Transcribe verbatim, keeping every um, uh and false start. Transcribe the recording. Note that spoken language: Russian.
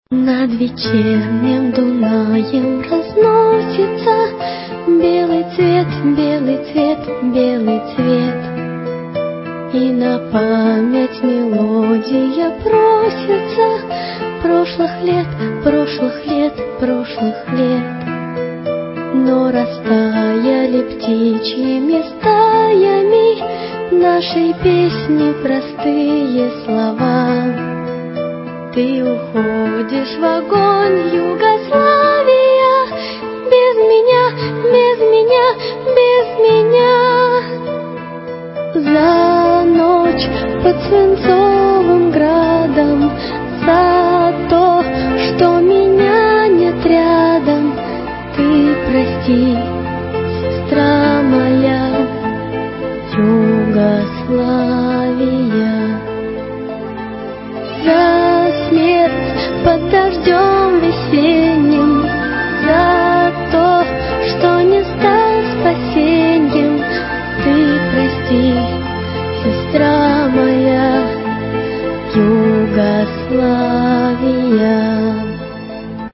Над вечерним Дунаем разносится белый цвет, белый цвет, белый цвет. И на память мелодия просится прошлых лет, прошлых лет, прошлых лет. Но растаяли птичьими стаями нашей песни простые слова. Ты уходишь в огонь, Югославия, без меня, без меня, без меня. За ночь под свинцовым градом, за то, что меня нет рядом. Ты прости, сестра моя, Югославия. За смерть под дождем весенним, за то, что не стал спасеньем. Ты прости, сестра моя, Югославия.